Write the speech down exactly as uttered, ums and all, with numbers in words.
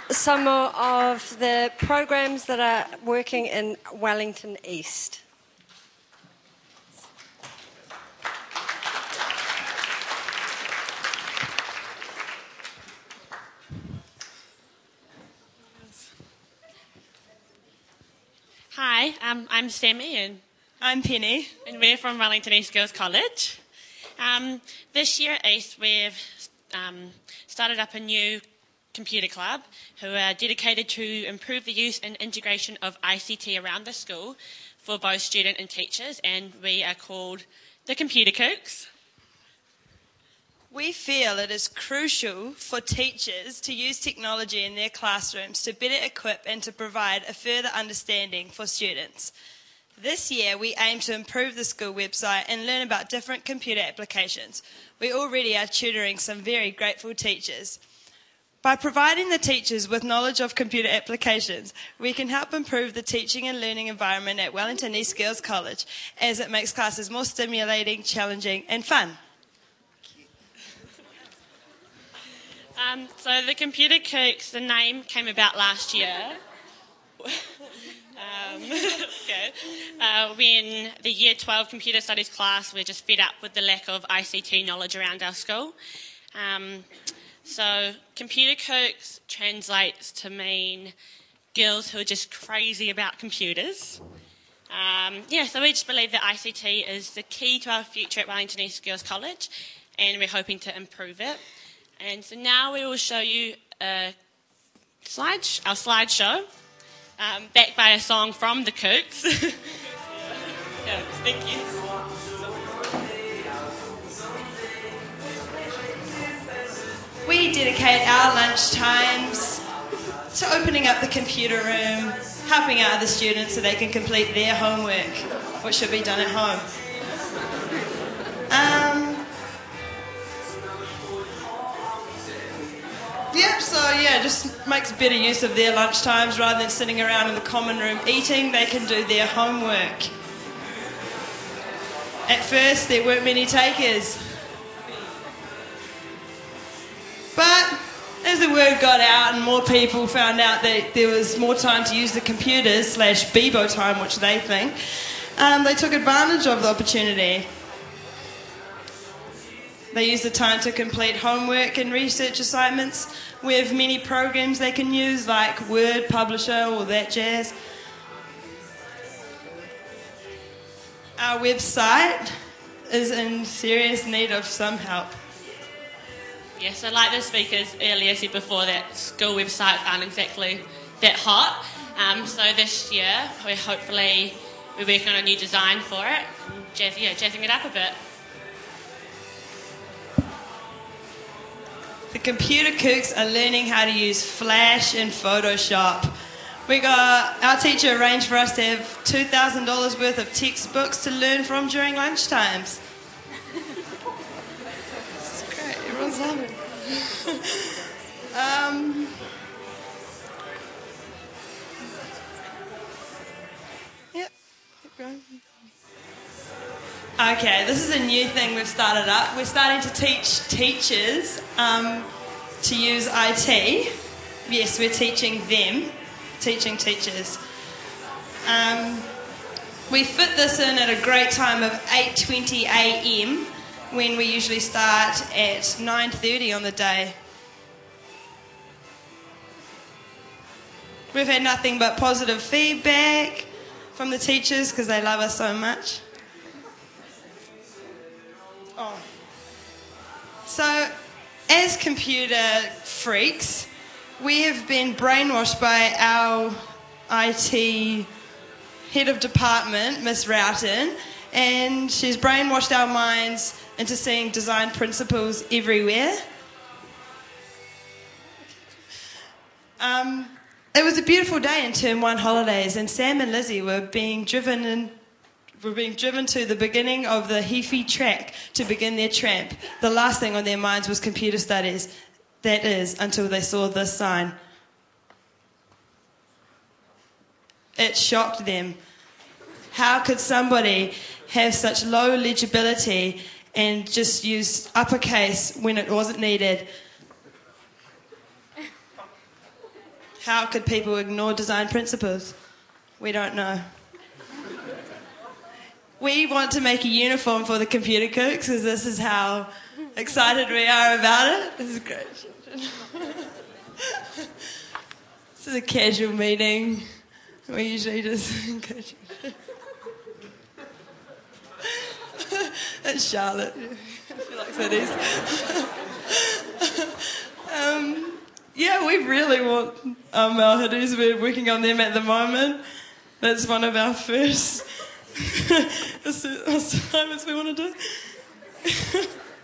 some of the programs that are working in Wellington East. Hi, um, I'm Sammy and I'm Penny. And we're from Wellington East Girls College. Um, this year at East we've um, started up a new computer club who are dedicated to improve the use and integration of I C T around the school for both student and teachers, and we are called the Computer Kooks. We feel it is crucial for teachers to use technology in their classrooms to better equip and to provide a further understanding for students. This year we aim to improve the school website and learn about different computer applications. We already are tutoring some very grateful teachers. By providing the teachers with knowledge of computer applications, we can help improve the teaching and learning environment at Wellington East Girls College, as it makes classes more stimulating, challenging and fun. Um, so the Computer Kooks, the name came about last year. um, okay. uh, when the Year twelve Computer Studies class were just fed up with the lack of I C T knowledge around our school. Um, so Computer Kooks translates to mean girls who are just crazy about computers. Um, yeah, so we just believe that I C T is the key to our future at Wellington East Girls College, and we're hoping to improve it. And so now we will show you a slide, our slideshow, um, backed by a song from the Kooks. yeah, thank you. We dedicate our lunch times to opening up the computer room, helping out other students so they can complete their homework, which should be done at home. Um, Yep, so yeah, just makes better use of their lunch times rather than sitting around in the common room eating. They can do their homework. At first, there weren't many takers. But as the word got out and more people found out that there was more time to use the computers, slash Bebo time, which they think, um, they took advantage of the opportunity. They use the time to complete homework and research assignments. We have many programs they can use, like Word, Publisher, all that jazz. Our website is in serious need of some help. Yeah, so like the speakers earlier said before, that school websites aren't exactly that hot. Um, so this year, we're hopefully we're working on a new design for it, and jazz, yeah, jazzing it up a bit. The Computer Kooks are learning how to use Flash and Photoshop. We got our teacher arranged for us to have two thousand dollars worth of textbooks to learn from during lunch times. This is great, everyone's loving it. um, yep, keep going. Okay, this is a new thing we've started up. We're starting to teach teachers um, to use I T. Yes, we're teaching them, teaching teachers. Um, we fit this in at a great time of eight twenty a m when we usually start at nine thirty on the day. We've had nothing but positive feedback from the teachers because they love us so much. Oh. So, as computer freaks, we have been brainwashed by our I T head of department, Miss Roughton, and she's brainwashed our minds into seeing design principles everywhere. Um, it was a beautiful day in Term One holidays, and Sam and Lizzie were being driven in were being driven to the beginning of the Heafy track to begin their tramp. The last thing on their minds was computer studies. That is, until they saw this sign. It shocked them. How could somebody have such low legibility and just use uppercase when it wasn't needed? How could people ignore design principles? We don't know. We want to make a uniform for the computer cooks because this is how excited we are about it. This is great. This is a casual meeting. We usually just... That's Charlotte. She likes hoodies. um, yeah, we really want um, our hoodies. We're working on them at the moment. That's one of our first assignments we want to do.